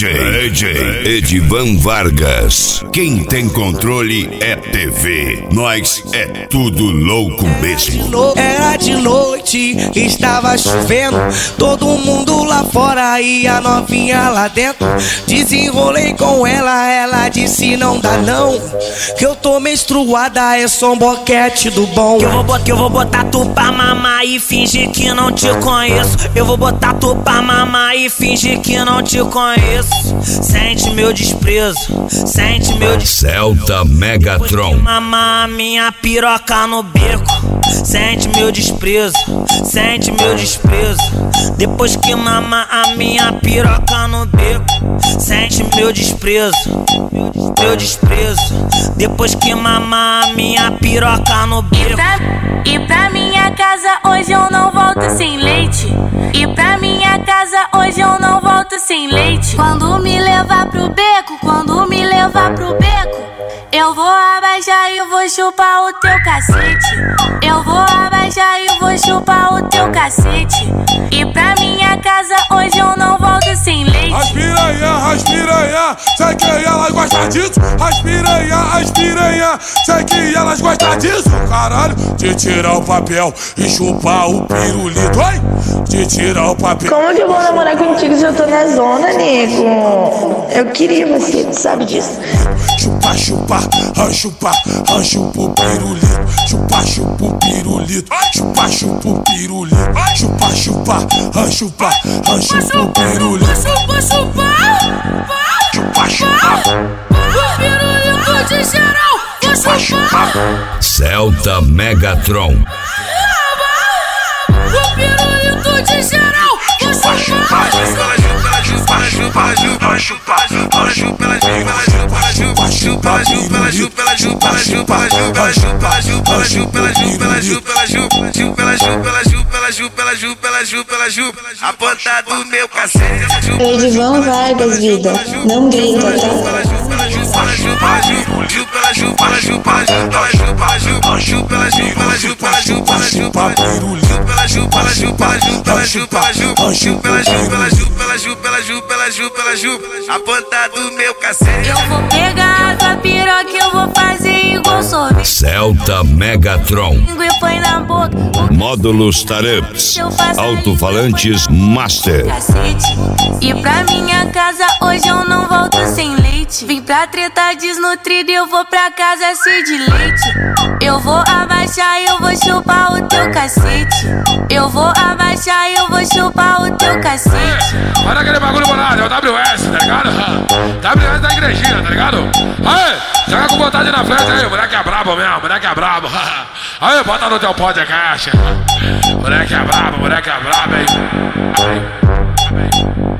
DJ Edivan Vargas. Quem tem controle é TV. Nós é tudo louco mesmo. Era de noite, estava chovendo. Todo mundo lá fora e a novinha lá dentro. Desenrolei com ela, ela disse não dá não, que eu tô menstruada, é só um boquete do bom. Que eu vou botar tu pra mamar e fingir que não te conheço. Eu vou botar tu pra mamar e fingir que não te conheço. Sente meu desprezo, sente meu desprezo. Celta Megatron. Mamar minha piroca no beco. Sente meu desprezo, sente meu desprezo. Depois que mamar a minha piroca no beco. Sente meu desprezo, meu desprezo. Depois que mamar a minha piroca no beco. E pra minha casa hoje eu não volto sem leite. E pra minha casa hoje eu não volto sem leite. Quando me levar pro beco, quando me levar pro beco, eu vou abaixar e vou chupar o teu cacete. Eu vou abaixar e vou chupar o teu cacete. E pra minha casa hoje eu não volto sem leite. As piranha, sei que elas gostam disso. As piranha, sei que elas gostam disso. Caralho, de tirar o papel e chupar o pirulito. Oi, de tirar o papel. Como que eu vou namorar contigo se eu tô na zona, nego? Eu queria você, tu sabe disso. Chupa, chupa o pirulito. Chupa o pirulito. Chupa o pirulito. Chupa o pirulito. O pirulito de geral, vou chupar. Celta Megatron. O pirulito de geral, vou chupar. A ponta do meu cacete. Edivan Vargas, vida, não grita, tá? A ponta do meu cacete. Eu vou pegar a tua piroca, eu vou fazer igual sorvete. Celta Megatron. E põe na boca. Módulos Tarups. Alto-falantes Master. Cacete. E pra minha casa hoje eu não volto sem leite. Vim pra treta desnutrida e eu vou pra casa cheio de leite. Eu vou abaixar e eu vou chupar o teu cacete. Eu vou abaixar e eu vou chupar o teu cacete. Olha aquele bagulho bolado, é o WS, tá ligado? WS da igrejinha, tá ligado? Aí, joga com vontade na frente aí, moleque é brabo mesmo, moleque é brabo. Aí, bota no teu podcast. Moleque é brabo, hein?